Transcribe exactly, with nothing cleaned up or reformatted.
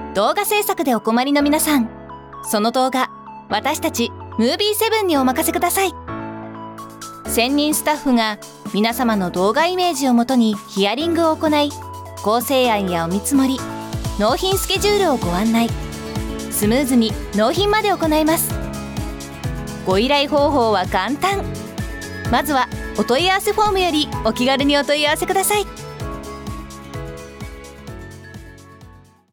動画制作でお困りの皆さん、その動画私たちムービーセブンにお任せください。専任スタッフが皆様の動画イメージをもとにヒアリングを行い、構成案やお見積もり、納品スケジュールをご案内、スムーズに納品まで行います。ご依頼方法は簡単。まずはお問い合わせフォームよりお気軽にお問い合わせください。